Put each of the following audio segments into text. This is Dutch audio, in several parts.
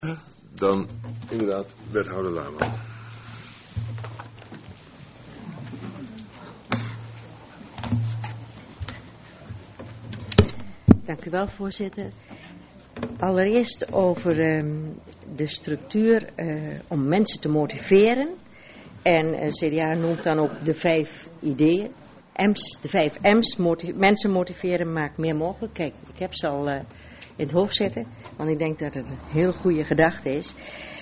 Dan inderdaad wethouder Lama. Dank u wel, voorzitter. Allereerst over de structuur om mensen te motiveren. En CDA noemt dan ook de 5 ideeën. De 5 M's, mensen motiveren, maak meer mogelijk. Kijk, ik heb ze al in het hoofd zitten, want ik denk dat het een heel goede gedachte is.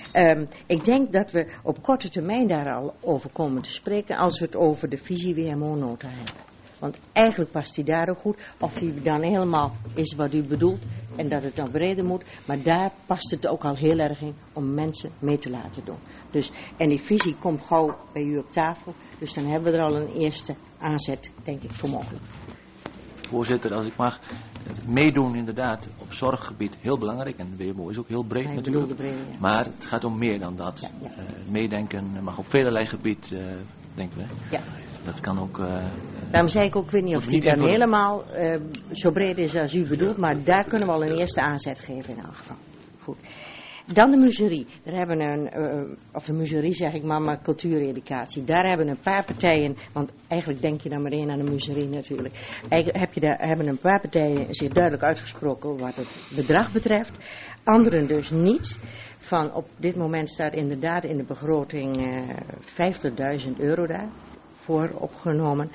Ik denk dat we op korte termijn daar al over komen te spreken als we het over de visie WMO-nota hebben. Want eigenlijk past die daar ook goed, of die dan helemaal is wat u bedoelt en dat het dan breder moet. Maar daar past het ook al heel erg in om mensen mee te laten doen. Dus, en die visie komt gauw bij u op tafel, dus dan hebben we er al een eerste aanzet, denk ik, voor mogelijk. Voorzitter, als ik mag, meedoen inderdaad op zorggebied heel belangrijk. En de WMO is ook heel breed natuurlijk. Brede, ja. Maar het gaat om meer dan dat. Ja. Meedenken mag op velelei gebied, denken we. Ja. Dat kan ook... Daarom zei ik ook, ik weet niet of die dan helemaal zo breed is als u bedoelt. Maar daar kunnen we al een eerste aanzet geven in elk geval. Goed. Dan de muserie. Daar hebben we of de muserie zeg ik maar cultuureducatie. Daar hebben een paar partijen, want eigenlijk denk je dan meteen aan de muserie natuurlijk. Eigenlijk hebben een paar partijen zich duidelijk uitgesproken wat het bedrag betreft. Anderen dus niet. Van op dit moment staat inderdaad in de begroting 50.000 euro daar. Voor opgenomen.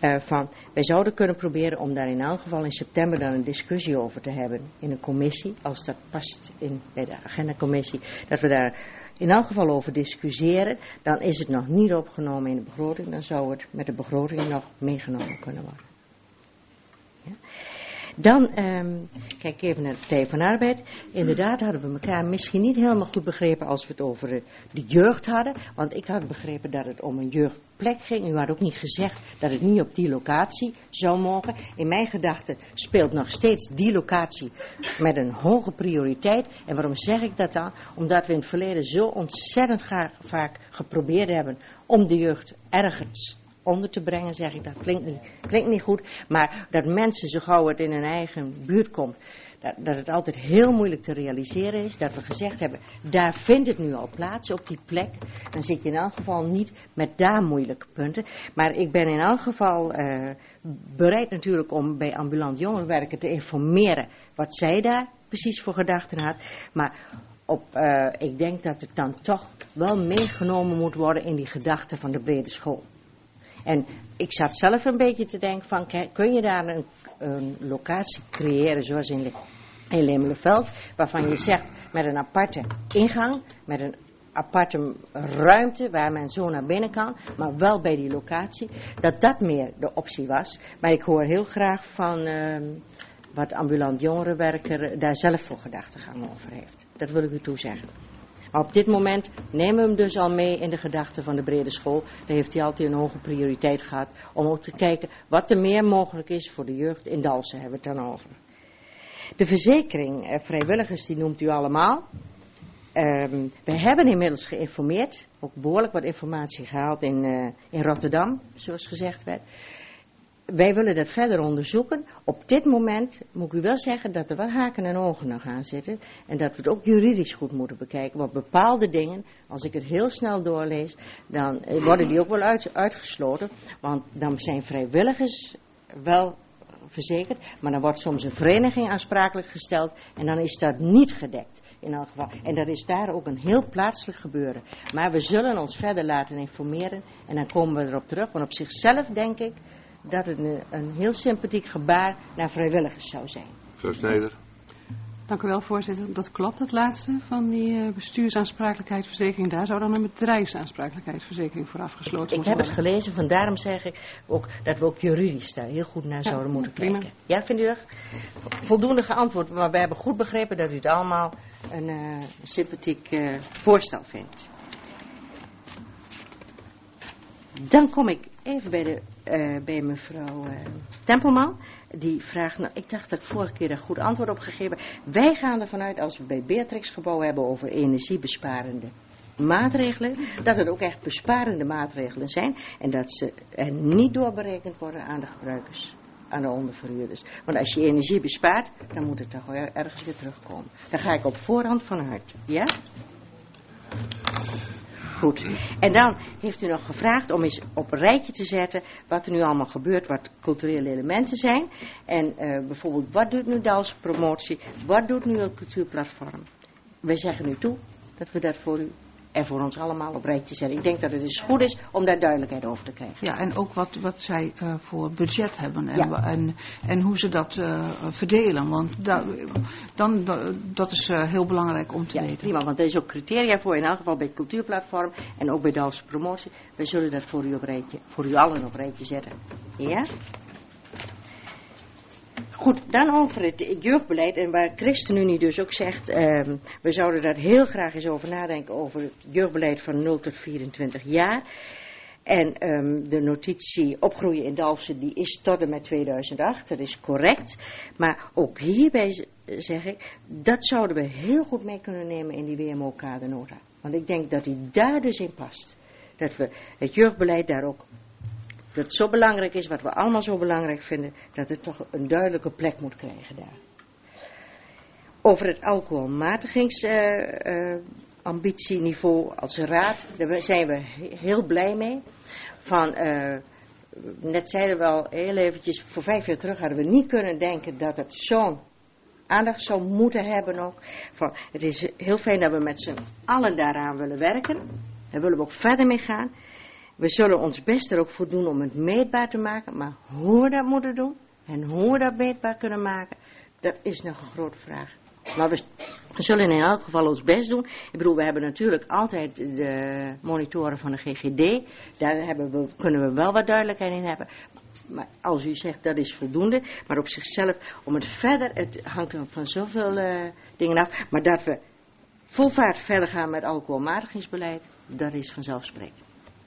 Wij zouden kunnen proberen om daar in elk geval in september dan een discussie over te hebben in een commissie, als dat past bij de agendacommissie, dat we daar in elk geval over discussiëren. Dan is het nog niet opgenomen in de begroting, dan zou het met de begroting nog meegenomen kunnen worden. Ja. Dan kijk ik even naar de Partij van Arbeid. Inderdaad hadden we elkaar misschien niet helemaal goed begrepen als we het over de jeugd hadden. Want ik had begrepen dat het om een jeugdplek ging. U had ook niet gezegd dat het niet op die locatie zou mogen. In mijn gedachten speelt nog steeds die locatie met een hoge prioriteit. En waarom zeg ik dat dan? Omdat we in het verleden zo ontzettend vaak geprobeerd hebben om de jeugd ergens onder te brengen, zeg ik, dat klinkt niet goed, maar dat mensen zo gauw het in hun eigen buurt komt, dat het altijd heel moeilijk te realiseren is, dat we gezegd hebben, daar vindt het nu al plaats, op die plek, dan zit je in elk geval niet met daar moeilijke punten, maar ik ben in elk geval bereid natuurlijk om bij ambulant jongerenwerken te informeren wat zij daar precies voor gedachten had, maar ik denk dat het dan toch wel meegenomen moet worden in die gedachten van de brede school. En ik zat zelf een beetje te denken van, kun je daar een locatie creëren zoals in Lemelenveld, waarvan je zegt met een aparte ingang, met een aparte ruimte waar men zo naar binnen kan, maar wel bij die locatie, dat meer de optie was. Maar ik hoor heel graag van wat ambulant jongerenwerker daar zelf voor gedachtegang over heeft. Dat wil ik u toezeggen. Maar op dit moment nemen we hem dus al mee in de gedachten van de brede school. Daar heeft hij altijd een hoge prioriteit gehad om ook te kijken wat er meer mogelijk is voor de jeugd in Dalfsen, hebben we het dan over. De verzekering, vrijwilligers, die noemt u allemaal. Wij hebben inmiddels geïnformeerd, ook behoorlijk wat informatie gehaald in Rotterdam, zoals gezegd werd. Wij willen dat verder onderzoeken. Op dit moment moet ik u wel zeggen dat er wel haken en ogen nog aan zitten. En dat we het ook juridisch goed moeten bekijken. Want bepaalde dingen, als ik het heel snel doorlees, dan worden die ook wel uitgesloten. Want dan zijn vrijwilligers wel verzekerd. Maar dan wordt soms een vereniging aansprakelijk gesteld. En dan is dat niet gedekt. In elk geval. En dat is daar ook een heel plaatselijk gebeuren. Maar we zullen ons verder laten informeren. En dan komen we erop terug. Want op zichzelf denk ik dat het een heel sympathiek gebaar naar vrijwilligers zou zijn. Mevrouw Snijder. Dank u wel, voorzitter. Dat klopt, het laatste van die bestuursaansprakelijkheidsverzekering. Daar zou dan een bedrijfsaansprakelijkheidsverzekering voor afgesloten moeten worden. Ik heb het gelezen, van daarom zeg ik ook dat we ook juridisch daar heel goed naar zouden moeten kijken. Ja, vindt u dat? Voldoende geantwoord, maar we hebben goed begrepen dat u het allemaal een sympathiek voorstel vindt. Dan kom ik even bij mevrouw Tempelman. Die vraagt, nou, ik dacht dat ik vorige keer daar goed antwoord op gegeven. Wij gaan ervan uit, als we bij Beatrix gebouw hebben over energiebesparende maatregelen, dat het ook echt besparende maatregelen zijn en dat ze niet doorberekend worden aan de gebruikers. aan de onderverhuurders. Want als je energie bespaart, dan moet het toch wel ergens weer terugkomen. Daar ga ik op voorhand van uit. Ja? Goed. En dan heeft u nog gevraagd om eens op een rijtje te zetten wat er nu allemaal gebeurt, wat culturele elementen zijn. En bijvoorbeeld, wat doet nu Dalfse Promotie? Wat doet nu het cultuurplatform? Wij zeggen nu toe dat we dat voor u en voor ons allemaal op rijtje zetten. Ik denk dat het dus goed is om daar duidelijkheid over te krijgen. Ja, en ook wat zij voor budget hebben en hoe ze dat verdelen. Want dat is heel belangrijk om te weten. Prima, want er is ook criteria voor, in elk geval bij het cultuurplatform en ook bij Dalfse Promotie. We zullen dat voor u allen op rijtje zetten. Ja? Goed, dan over het jeugdbeleid en waar ChristenUnie dus ook zegt, we zouden daar heel graag eens over nadenken over het jeugdbeleid van 0 tot 24 jaar. En de notitie opgroeien in Dalfsen, die is tot en met 2008, dat is correct. Maar ook hierbij zeg ik, dat zouden we heel goed mee kunnen nemen in die WMO-kadernota. Want ik denk dat die daar dus in past. Dat we het jeugdbeleid daar ook, dat het zo belangrijk is, wat we allemaal zo belangrijk vinden, dat het toch een duidelijke plek moet krijgen daar. Over het alcoholmatigingsambitieniveau als raad, daar zijn we heel blij mee. Net zeiden we al heel eventjes, voor 5 jaar terug hadden we niet kunnen denken dat het zo'n aandacht zou moeten hebben ook. Het is heel fijn dat we met z'n allen daaraan willen werken. Daar willen we ook verder mee gaan. We zullen ons best er ook voor doen om het meetbaar te maken. Maar hoe we dat moeten doen en hoe we dat meetbaar kunnen maken, dat is nog een grote vraag. Maar we zullen in elk geval ons best doen. Ik bedoel, we hebben natuurlijk altijd de monitoren van de GGD. Daar kunnen we wel wat duidelijkheid in hebben. Maar als u zegt dat is voldoende. Maar op zichzelf, om het verder, het hangt van zoveel dingen af. Maar dat we vol vaart verder gaan met alcoholmatigingsbeleid, dat is vanzelfsprekend.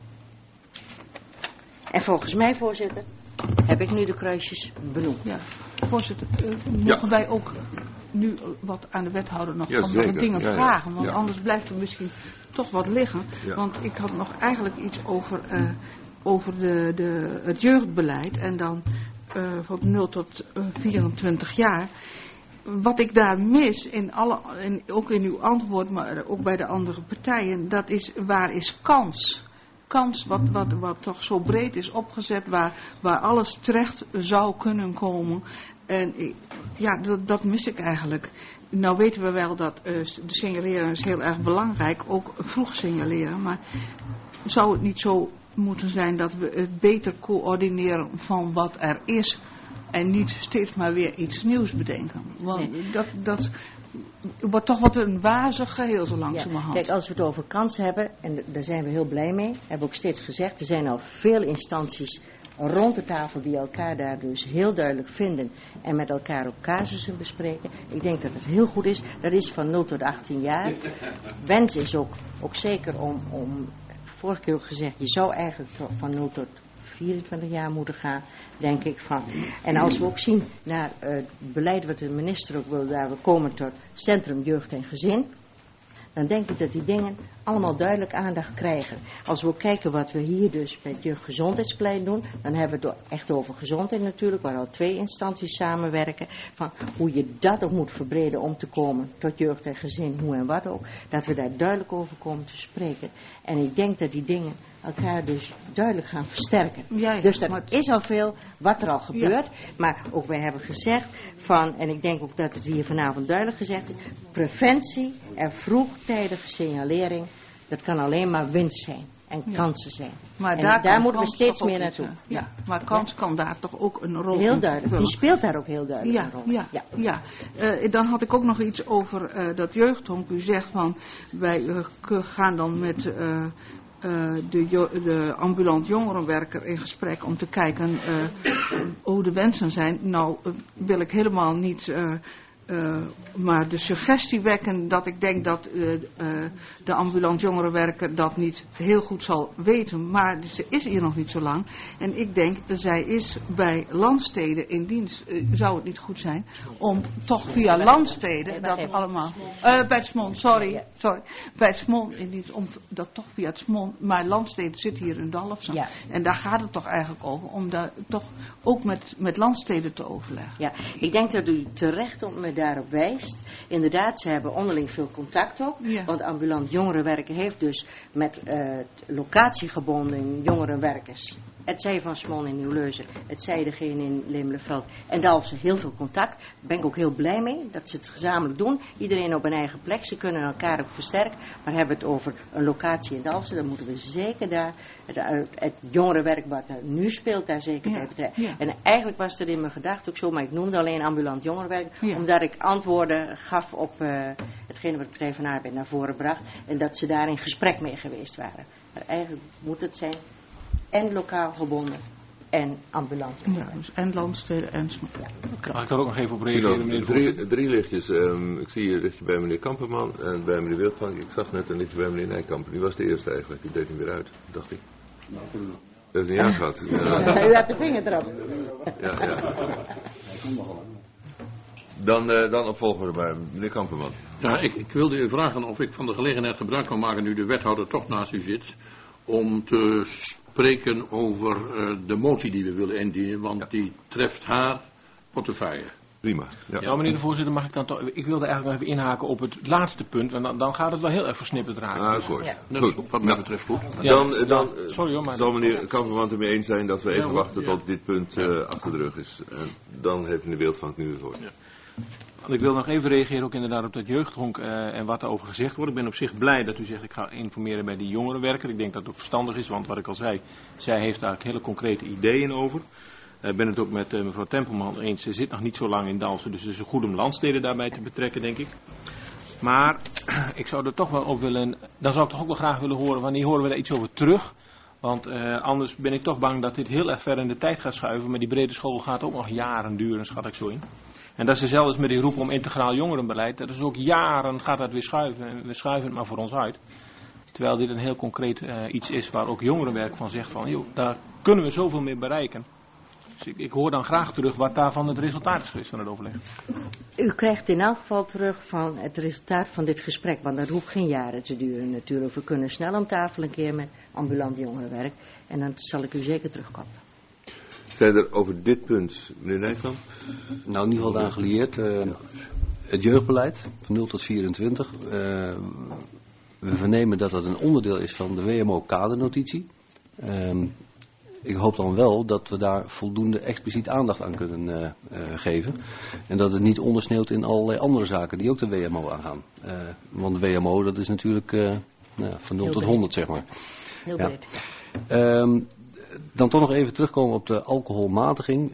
En volgens mij, voorzitter, heb ik nu de kruisjes benoemd. Ja, voorzitter, mogen wij ook nu wat aan de wethouder nog andere dingen vragen? Want anders blijft er misschien toch wat liggen. Ja. Want ik had nog eigenlijk iets over het jeugdbeleid en dan van 0 tot 24 jaar. Wat ik daar mis, ook in uw antwoord, maar ook bij de andere partijen, dat is, waar is kans? Kans wat toch zo breed is opgezet, waar alles terecht zou kunnen komen. En ja, dat mis ik eigenlijk. Nou weten we wel dat de signaleren is heel erg belangrijk, ook vroeg signaleren. Maar zou het niet zo moeten zijn dat we het beter coördineren van wat er is en niet steeds maar weer iets nieuws bedenken? Want dat wordt toch wat een wazig geheel zo langzamerhand. Kijk, als we het over kansen hebben, en daar zijn we heel blij mee, hebben we ook steeds gezegd, er zijn al veel instanties rond de tafel die elkaar daar dus heel duidelijk vinden en met elkaar ook casussen bespreken. Ik denk dat het heel goed is, dat is van 0 tot 18 jaar. Wens is ook zeker om vorige keer ook gezegd, je zou eigenlijk van 0 tot 24 jaar moeten gaan, denk ik van. En als we ook zien naar het beleid wat de minister ook wil, daar we komen tot Centrum Jeugd en Gezin, dan denk ik dat die dingen allemaal duidelijk aandacht krijgen. Als we ook kijken wat we hier dus bij het jeugdgezondheidsplein doen, dan hebben we het echt over gezondheid natuurlijk, waar al 2 instanties samenwerken, van hoe je dat ook moet verbreden om te komen tot jeugd en gezin, hoe en wat ook, dat we daar duidelijk over komen te spreken. En ik denk dat die dingen elkaar dus duidelijk gaan versterken. Ja, dus dat is al veel wat er al gebeurt, maar ook wij hebben gezegd van, en ik denk ook dat het hier vanavond duidelijk gezegd is, preventie en vroegtijdige signalering, dat kan alleen maar winst zijn en kansen zijn. Maar en daar moeten we steeds meer naartoe. Ja, maar kans kan daar toch ook een rol heel duidelijk. Die speelt daar ook heel duidelijk een rol. Dan had ik ook nog iets over dat jeugdhonk. U zegt van, wij gaan dan met de ambulant jongerenwerker in gesprek om te kijken hoe de wensen zijn. Nou wil ik helemaal niet maar de suggestie wekken dat ik denk dat de ambulant jongerenwerker dat niet heel goed zal weten. Maar ze is hier nog niet zo lang. En ik denk dat zij is bij landsteden in dienst. Zou het niet goed zijn om toch via landsteden dat allemaal... bij het SMON, sorry. Bij het SMON in dienst, om dat toch via het SMON... Maar landsteden zitten hier in Dalfsen. Ja. En daar gaat het toch eigenlijk over. Om daar toch ook met landsteden te overleggen. Ja, ik denk dat u terecht op me daarop wijst. Inderdaad, ze hebben onderling veel contact ook. Ja. Want ambulant jongerenwerken heeft dus met locatiegebonden jongerenwerkers. Het zij van Smon in Nieuw-Leuzen, het zij degene in Lemelenveld en Dalfsen heel veel contact. Daar ben ik ook heel blij mee dat ze het gezamenlijk doen. Iedereen op een eigen plek, ze kunnen elkaar ook versterken. Maar hebben we het over een locatie in Dalfsen, dan moeten we zeker daar het jongerenwerk wat er nu speelt, daar zeker bij betrekken. Ja. En eigenlijk was er in mijn gedachte ook zo, maar ik noemde alleen ambulant jongerenwerk, omdat ik antwoorden gaf op hetgene wat de Partij van de Arbeid naar voren bracht. En dat ze daar in gesprek mee geweest waren. Maar eigenlijk moet het zijn en lokaal gebonden en ambulant. Ja, dus en landsteden en SMON. Mag ik daar ook nog even op reageren, meneer drie lichtjes. Ik zie hier een lichtje bij meneer Kamperman en bij meneer Wildvank. Ik zag net een lichtje bij meneer Nijkamp. Die was de eerste eigenlijk. Die deed hem weer uit, dacht ik. Dat is niet aangehad. Ja. U had de vinger erop. Ja. Dan op volgorde bij meneer Kamperman. Ja, ik wilde u vragen of ik van de gelegenheid gebruik kan maken, nu de wethouder toch naast u zit, om te spreken over de motie die we willen indienen, want die treft haar portefeuille. Prima. Ja, meneer de voorzitter, mag ik dan toch... Ik wilde eigenlijk nog even inhaken op het laatste punt, en dan gaat het wel heel erg versnipperd raken. Goed. Ja. Goed. Wat mij betreft goed. Dan sorry, hoor, maar zal meneer Kamperman het ermee eens zijn dat we even wachten tot dit punt achter de rug is. En dan heeft meneer Wildvank nu het woord. Ja. Want ik wil nog even reageren ook inderdaad op dat jeugdhonk en wat daarover gezegd wordt. Ik ben op zich blij dat u zegt ik ga informeren bij die jongerenwerker. Ik denk dat het ook verstandig is, want wat ik al zei, zij heeft daar hele concrete ideeën over. Ik ben het ook met mevrouw Tempelman eens. Ze zit nog niet zo lang in Dalfsen, dus het is goed om landsteden daarbij te betrekken, denk ik. Maar ik zou er toch wel op willen, dan zou ik toch ook wel graag willen horen, wanneer horen we daar iets over terug? Want anders ben ik toch bang dat dit heel erg ver in de tijd gaat schuiven. Maar die brede school gaat ook nog jaren duren, schat ik zo in. En dat is zelfs met die roep om integraal jongerenbeleid. Dat is ook jaren gaat dat weer schuiven. En we schuiven het maar voor ons uit. Terwijl dit een heel concreet iets is waar ook jongerenwerk van zegt van, joh, daar kunnen we zoveel mee bereiken. Dus ik hoor dan graag terug wat daarvan het resultaat is geweest van het overleg. U krijgt in elk geval terug van het resultaat van dit gesprek. Want dat hoeft geen jaren te duren natuurlijk. We kunnen snel aan tafel een keer met ambulant jongerenwerk. En dan zal ik u zeker terugkomen. Zijn er over dit punt, meneer Nijkamp? Nou, in ieder geval aan gelieerd. Het jeugdbeleid van 0 tot 24. We vernemen dat dat een onderdeel is van de WMO-kadernotitie. Ik hoop dan wel dat we daar voldoende expliciet aandacht aan kunnen geven. En dat het niet ondersneeuwt in allerlei andere zaken die ook de WMO aangaan. Want de WMO dat is natuurlijk van 0 tot 100 zeg maar. Heel breed. Dan toch nog even terugkomen op de alcoholmatiging.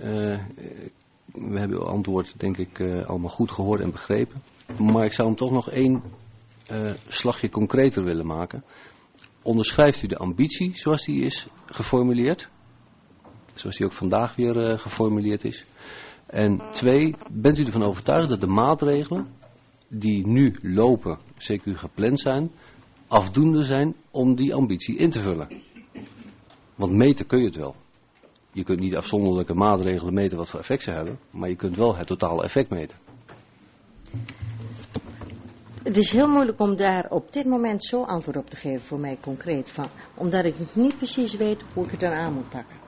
We hebben uw antwoord denk ik allemaal goed gehoord en begrepen. Maar ik zou hem toch nog één slagje concreter willen maken. Onderschrijft u de ambitie zoals die is geformuleerd? Zoals die ook vandaag weer geformuleerd is. En 2, bent u ervan overtuigd dat de maatregelen die nu lopen, CQ gepland zijn, afdoende zijn om die ambitie in te vullen? Want meten kun je het wel. Je kunt niet afzonderlijke maatregelen meten wat voor effect ze hebben, maar je kunt wel het totale effect meten. Het is heel moeilijk om daar op dit moment zo antwoord op te geven voor mij concreet van. Omdat ik niet precies weet hoe ik het dan aan moet pakken.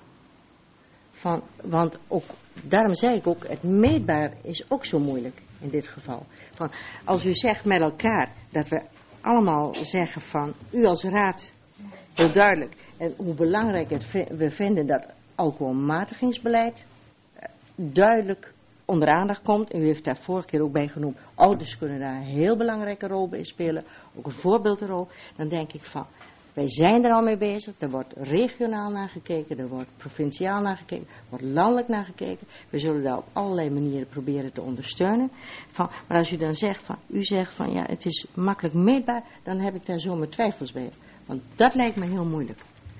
Want ook, daarom zei ik ook, het meetbaar is ook zo moeilijk in dit geval. Als u zegt met elkaar dat we allemaal zeggen van, u als raad, heel duidelijk, en hoe belangrijk we vinden dat alcoholmatigingsbeleid duidelijk onder aandacht komt. En u heeft daar vorige keer ook bij genoemd. Ouders kunnen daar een heel belangrijke rol bij spelen. Ook een voorbeeldrol. Dan denk ik van, wij zijn er al mee bezig. Er wordt regionaal naar gekeken. Er wordt provinciaal naar gekeken. Er wordt landelijk naar gekeken. We zullen daar op allerlei manieren proberen te ondersteunen. Maar als u dan zegt van, ja, het is makkelijk meetbaar. Dan heb ik daar zo mijn twijfels bij. Want dat lijkt me heel moeilijk.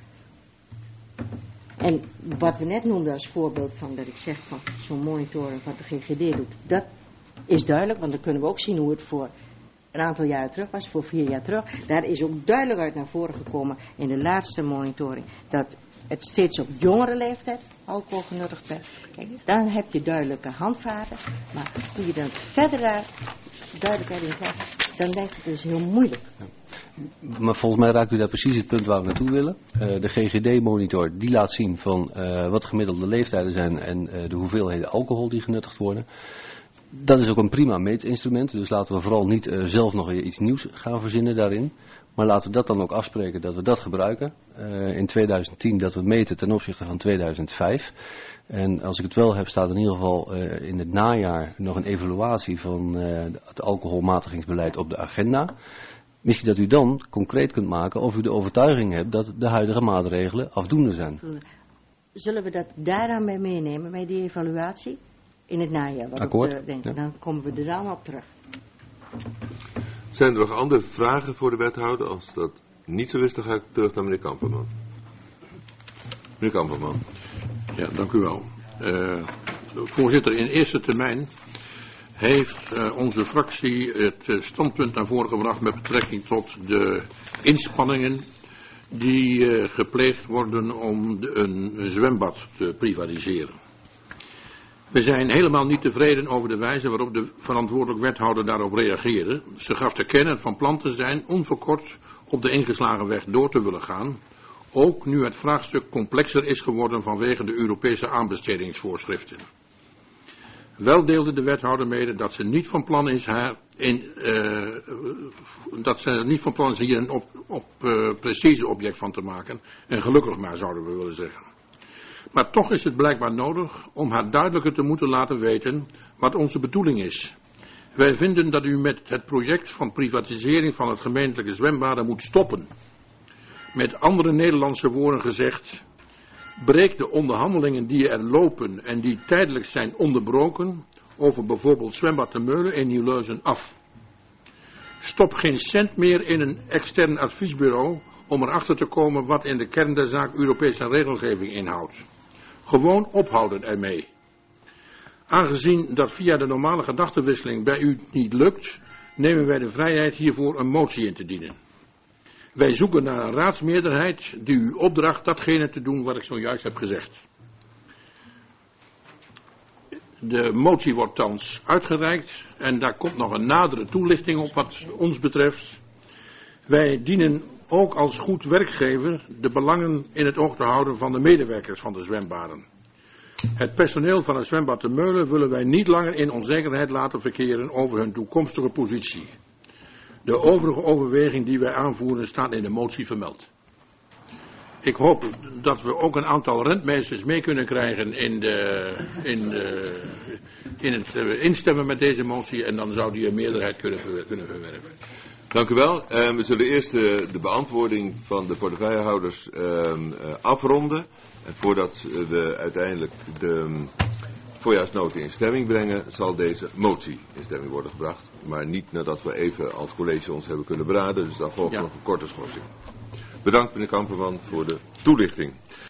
En wat we net noemden als voorbeeld van dat ik zeg van zo'n monitoring wat de GGD doet, dat is duidelijk, want dan kunnen we ook zien hoe het voor een aantal jaren terug was, voor 4 jaar terug. Daar is ook duidelijk uit naar voren gekomen in de laatste monitoring dat het steeds op jongere leeftijd alcohol genuttigd werd. Kijk, dan heb je duidelijke handvaten, maar hoe je dan verder daar duidelijkheid in krijgt, dan denk ik het is heel moeilijk. Maar volgens mij raakt u daar precies het punt waar we naartoe willen. De GGD-monitor die laat zien van wat gemiddelde leeftijden zijn en de hoeveelheden alcohol die genuttigd worden. Dat is ook een prima meetinstrument, dus laten we vooral niet zelf nog weer iets nieuws gaan verzinnen daarin. Maar laten we dat dan ook afspreken dat we dat gebruiken. In 2010 dat we meten ten opzichte van 2005. En als ik het wel heb, staat in ieder geval in het najaar nog een evaluatie van het alcoholmatigingsbeleid op de agenda. Misschien dat u dan concreet kunt maken of u de overtuiging hebt dat de huidige maatregelen afdoende zijn. Zullen we dat daar dan bij meenemen, bij die evaluatie? In het najaar. Akkoord. Ja. Dan komen we er dan op terug. Zijn er nog andere vragen voor de wethouder? Als dat niet zo is, dan ga ik terug naar meneer Kamperman. Meneer Kamperman. Ja, dank u wel. Voorzitter, in eerste termijn heeft onze fractie het standpunt naar voren gebracht met betrekking tot de inspanningen die gepleegd worden om een zwembad te privatiseren. We zijn helemaal niet tevreden over de wijze waarop de verantwoordelijk wethouder daarop reageerde. Ze gaf te kennen van plan te zijn onverkort op de ingeslagen weg door te willen gaan. Ook nu het vraagstuk complexer is geworden vanwege de Europese aanbestedingsvoorschriften. Wel deelde de wethouder mede dat ze niet van plan is hier een precieze object van te maken. En gelukkig maar, zouden we willen zeggen. Maar toch is het blijkbaar nodig om haar duidelijker te moeten laten weten wat onze bedoeling is. Wij vinden dat u met het project van privatisering van het gemeentelijke zwembaden moet stoppen. Met andere Nederlandse woorden gezegd, breek de onderhandelingen die er lopen en die tijdelijk zijn onderbroken over bijvoorbeeld zwembad de Meulen in Nieuw-Leusen af. Stop geen cent meer in een extern adviesbureau om erachter te komen wat in de kern der zaak Europese regelgeving inhoudt. Gewoon ophouden ermee. Aangezien dat via de normale gedachtenwisseling bij u niet lukt, nemen wij de vrijheid hiervoor een motie in te dienen. Wij zoeken naar een raadsmeerderheid die u opdraagt datgene te doen wat ik zojuist heb gezegd. De motie wordt thans uitgereikt en daar komt nog een nadere toelichting op wat ons betreft. Wij dienen ook als goed werkgever de belangen in het oog te houden van de medewerkers van de zwembaden. Het personeel van het zwembad de Meulen willen wij niet langer in onzekerheid laten verkeren over hun toekomstige positie. De overige overweging die wij aanvoeren staat in de motie vermeld. Ik hoop dat we ook een aantal rentmeesters mee kunnen krijgen in het instemmen met deze motie en dan zou die een meerderheid kunnen verwerven. Dank u wel. We zullen eerst de beantwoording van de portefeuillehouders afronden. En voordat we uiteindelijk de voorjaarsnota in stemming brengen, zal deze motie in stemming worden gebracht. Maar niet nadat we even als college ons hebben kunnen beraden. Dus dan volgt nog een korte schorsing. Bedankt meneer Kamperman voor de toelichting.